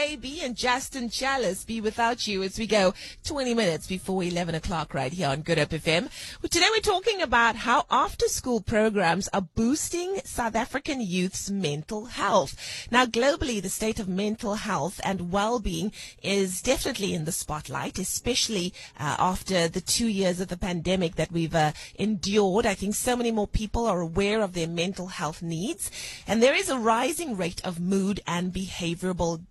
JB and Justin Chalice be without you as we go 20 minutes before 11 o'clock right here on Good Hope FM. Well, today we're talking about how after-school programs are boosting South African youth's mental health. Now, globally, the state of mental health and well-being is definitely in the spotlight, especially after the 2 years of the pandemic that we've endured. I think so many more people are aware of their mental health needs, and there is a rising rate of mood and behavioral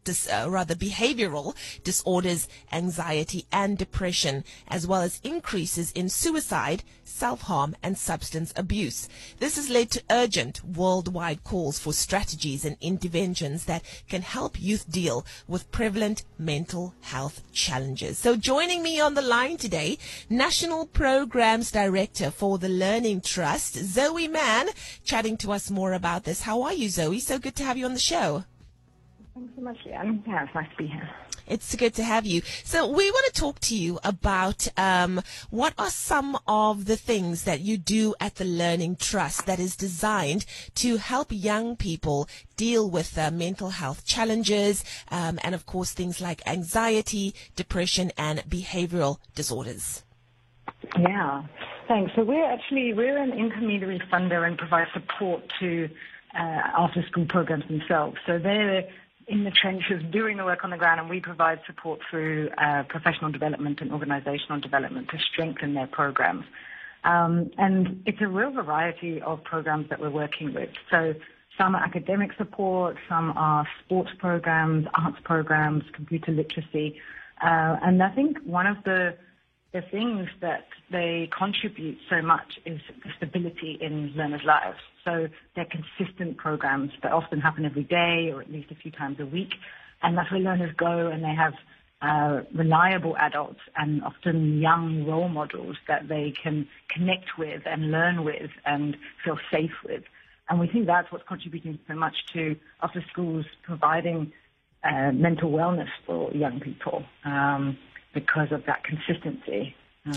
disorders, anxiety and depression, as well as increases in suicide, self-harm and substance abuse. This has led to urgent worldwide calls for strategies and interventions that can help youth deal with prevalent mental health challenges. So joining me on the line today, National Programs Director for the Learning Trust, Zoe Mann, chatting to us more about this. How are you, Zoe? So good to have you on the show. Thanks so much, Leanne. Yeah, it's nice to be here. It's good to have you. So we want to talk to you about what are some of the things that you do at the Learning Trust that is designed to help young people deal with mental health challenges and, of course, things like anxiety, depression and behavioral disorders. Yeah, thanks. So we're an intermediary funder and provide support to after-school programs themselves. So they're in the trenches doing the work on the ground, and we provide support through professional development and organizational development to strengthen their programs. And it's a real variety of programs that we're working with. So some are academic support, some are sports programs, arts programs, computer literacy. And I think one of the things that they contribute so much is the stability in learners' lives. So they're consistent programs that often happen every day or at least a few times a week. And that's where learners go, and they have reliable adults and often young role models that they can connect with and learn with and feel safe with. And we think that's what's contributing so much to after schools providing mental wellness for young people. Because of that consistency.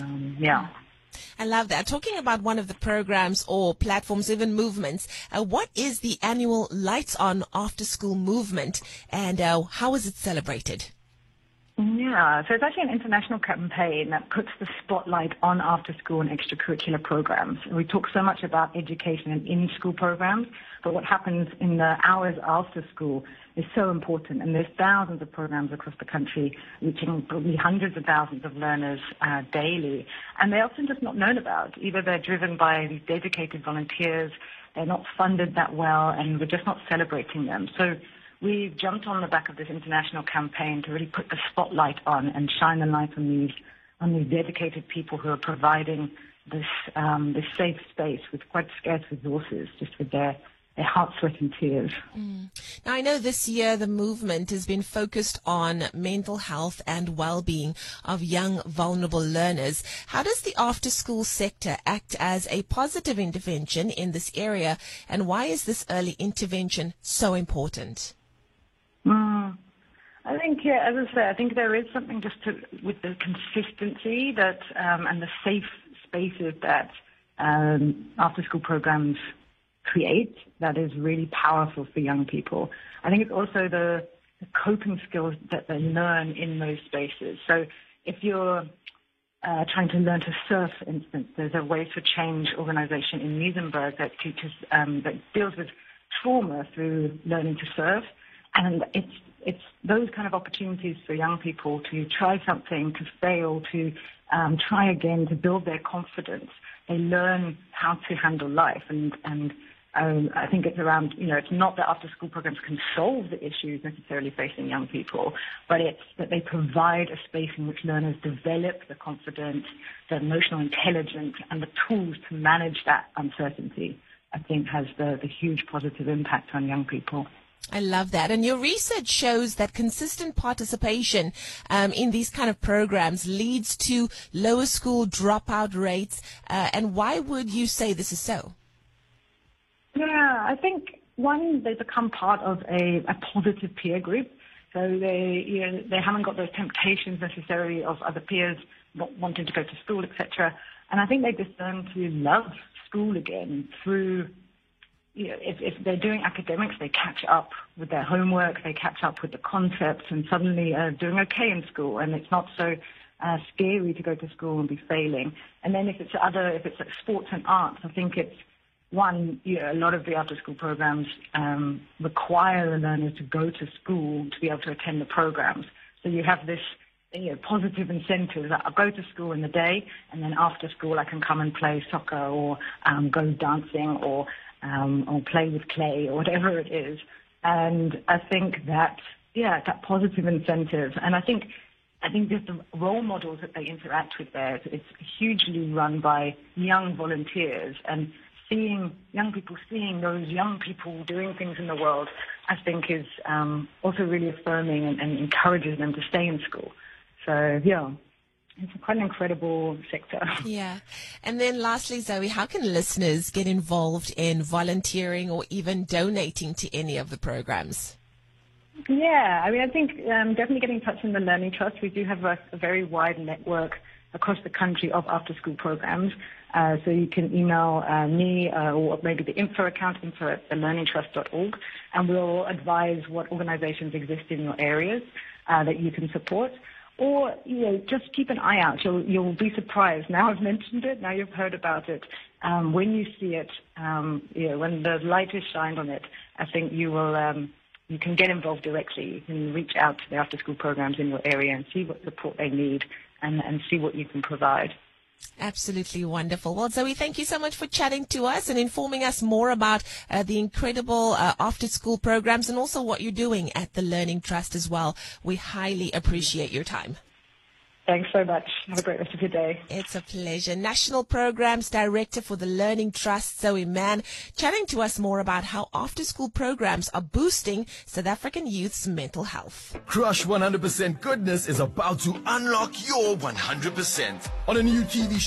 I love that. Talking about one of the programs or platforms, even movements, what is the annual Lights On After School movement, and how is it celebrated? Yeah, so it's actually an international campaign that puts the spotlight on after-school and extracurricular programs. We talk so much about education and in-school programs, but what happens in the hours after school is so important. And there's thousands of programs across the country reaching probably hundreds of thousands of learners daily. And they're often just not known about. Either they're driven by these dedicated volunteers, they're not funded that well, and we're just not celebrating them. So we jumped on the back of this international campaign to really put the spotlight on and shine the light on these dedicated people who are providing this safe space with quite scarce resources, just with their heart, sweat and tears. Now, I know this year the movement has been focused on mental health and well-being of young, vulnerable learners. How does the after-school sector act as a positive intervention in this area, and why is this early intervention so important? I think, as I say, I think there is something with the consistency that and the safe spaces that after-school programs create that is really powerful for young people. I think it's also the coping skills that they learn in those spaces. So if you're trying to learn to surf, for instance, there's a Ways for Change organization in Muizenberg that teaches, that deals with trauma through learning to surf. And it's those kind of opportunities for young people to try something, to fail, to try again, to build their confidence. They learn how to handle life, and I think it's around, it's not that after-school programs can solve the issues necessarily facing young people, but it's that they provide a space in which learners develop the confidence, the emotional intelligence, and the tools to manage that uncertainty. I think has the huge positive impact on young people. I love that. And your research shows that consistent participation in these kind of programs leads to lower school dropout rates. And why would you say this is so? Yeah, I think, one, they become part of a positive peer group. So they haven't got those temptations necessarily of other peers not wanting to go to school, etc. And I think they just learn to love school again through if they're doing academics, they catch up with their homework, they catch up with the concepts, and suddenly are doing okay in school, and it's not so scary to go to school and be failing. And then if it's like sports and arts, I think it's a lot of the after-school programs require the learner to go to school to be able to attend the programs. So you have this positive incentives. I'll go to school in the day, and then after school I can come and play soccer or go dancing or play with clay or whatever it is. And I think that positive incentive. And I think just the role models that they interact with there, it's hugely run by young volunteers, and young people seeing those young people doing things in the world, I think is also really affirming and encourages them to stay in school. So, it's quite an incredible sector. Yeah. And then lastly, Zoe, how can listeners get involved in volunteering or even donating to any of the programs? Yeah, I think definitely getting in touch with the Learning Trust. We do have a very wide network across the country of after-school programs. So you can email me or maybe the info account, info@thelearningtrust.org, and we'll advise what organizations exist in your areas that you can support. Or, just keep an eye out. You'll be surprised. Now I've mentioned it, now you've heard about it. When you see it, when the light is shined on it, I think you will, you can get involved directly. You can reach out to the after-school programs in your area and see what support they need and see what you can provide. Absolutely wonderful. Well, Zoe, thank you so much for chatting to us and informing us more about the incredible after-school programs and also what you're doing at the Learning Trust as well. We highly appreciate your time. Thanks so much. Have a great rest of your day. It's a pleasure. National Programs Director for the Learning Trust, Zoe Mann, chatting to us more about how after-school programs are boosting South African youth's mental health. Crush 100% Goodness is about to unlock your 100% on a new TV show.